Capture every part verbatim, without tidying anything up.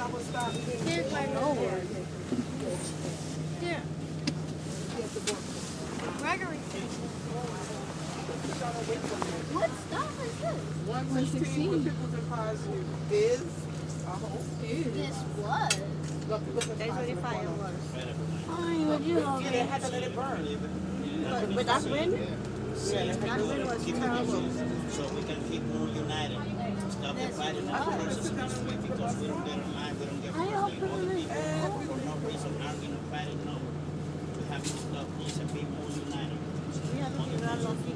Here's my notebook. Here. Gregory. What stuff is this? one sixteen with pickles and pies is, I hope, is. This was. That's what it was. Fine, would you love Yeah, they it? had to let it burn. But, but that's when? Yeah, That's when it was terrible. So we can keep more united. Stop the fighting and versus this way because we don't get along, we don't get I hope frustrated. All the it people for no reason arguing and fighting, no. We have to stop this and be more united. We have to figure out los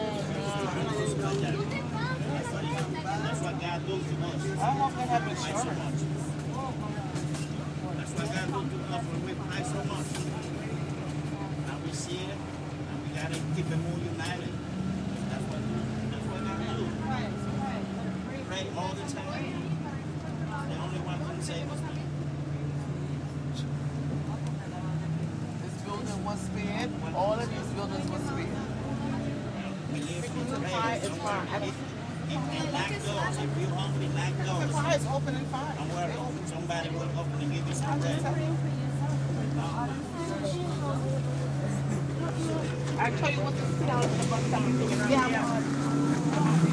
That's what God do to us. I hope they have Fight so much. That's what God do to us when we fight so much. Now we see it, and we gotta keep it more united. That's what that's what God do. Pray all the time. The only one can save us. This building was spared. All of these buildings were spared. We live from The prayer. pie is fine. If, if lock doors, if you're hungry, lock The doors. pie is open and fine. Don't worry, somebody will open and give you some bread. I tell you what the salad is about time. Yeah.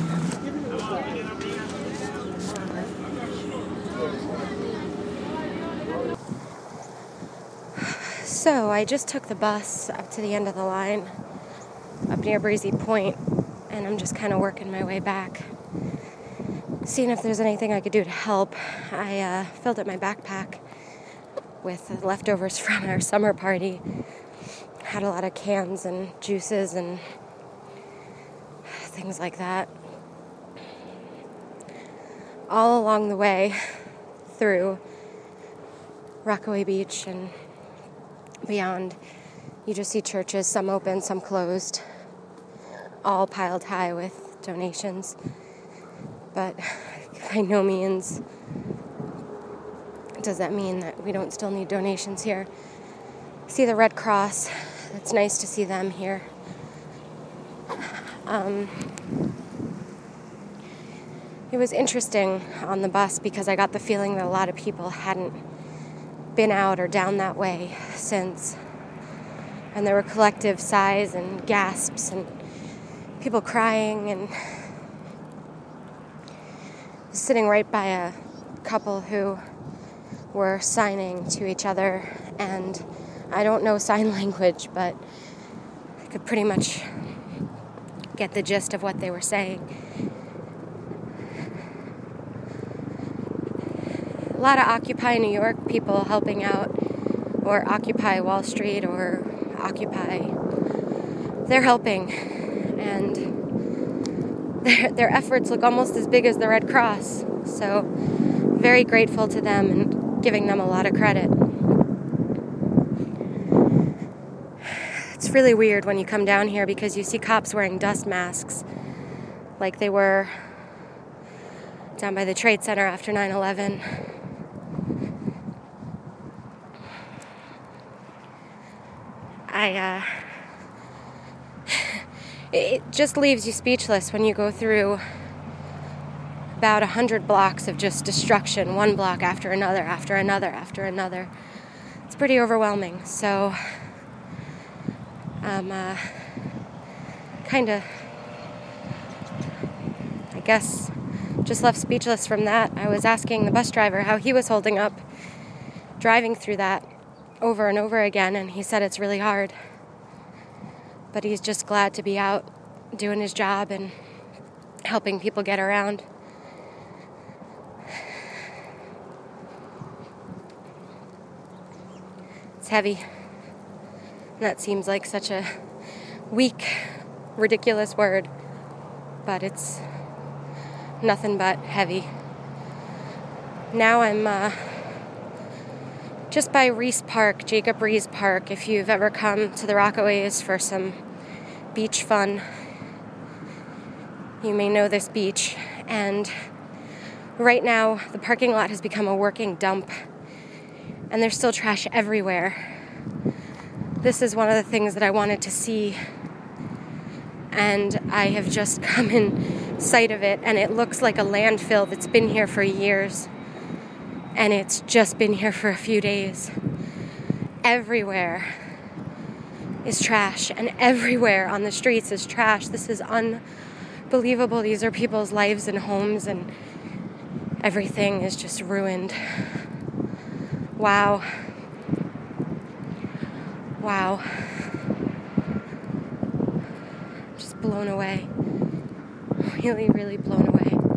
So I just took the bus up to the end of the line, up near Breezy Point, and I'm just kind of working my way back, seeing if there's anything I could do to help. I uh, filled up my backpack with the leftovers from our summer party. Had a lot of cans and juices and things like that. All along the way through Rockaway Beach and beyond, you just see churches, some open, some closed, all piled high with donations. But by no means does that mean that we don't still need donations here. See the Red Cross. It's nice to see them here. Um, it was interesting on the bus because I got the feeling that a lot of people hadn't been out or down that way since. And there were collective sighs and gasps and people crying, and sitting right by a couple who were signing to each other, and I don't know sign language, but I could pretty much get the gist of what they were saying. A lot of Occupy New York people helping out, or Occupy Wall Street, or Occupy. They're helping, and their, their efforts look almost as big as the Red Cross. So, very grateful to them and giving them a lot of credit. It's really weird when you come down here because you see cops wearing dust masks like they were down by the Trade Center after nine eleven. I, uh, it just leaves you speechless when you go through about a hundred blocks of just destruction, one block after another, after another, after another. It's pretty overwhelming, so I'm, uh, kind of, I guess, just left speechless from that. I was asking the bus driver how he was holding up driving through that over and over again, and he said it's really hard, but he's just glad to be out doing his job and helping people get around. It's heavy. That seems like such a weak, ridiculous word, but it's nothing but heavy. Now I'm uh, just by Reese Park, Jacob Reese Park. If you've ever come to the Rockaways for some beach fun, you may know this beach. And right now, the parking lot has become a working dump, and there's still trash everywhere. This is one of the things that I wanted to see, and I have just come in sight of it, and it looks like a landfill that's been here for years. and it's just been here for a few days. Everywhere is trash, and everywhere on the streets is trash. This is unbelievable. These are people's lives and homes, and everything is just ruined. Wow. Wow. Just blown away. Really, really blown away.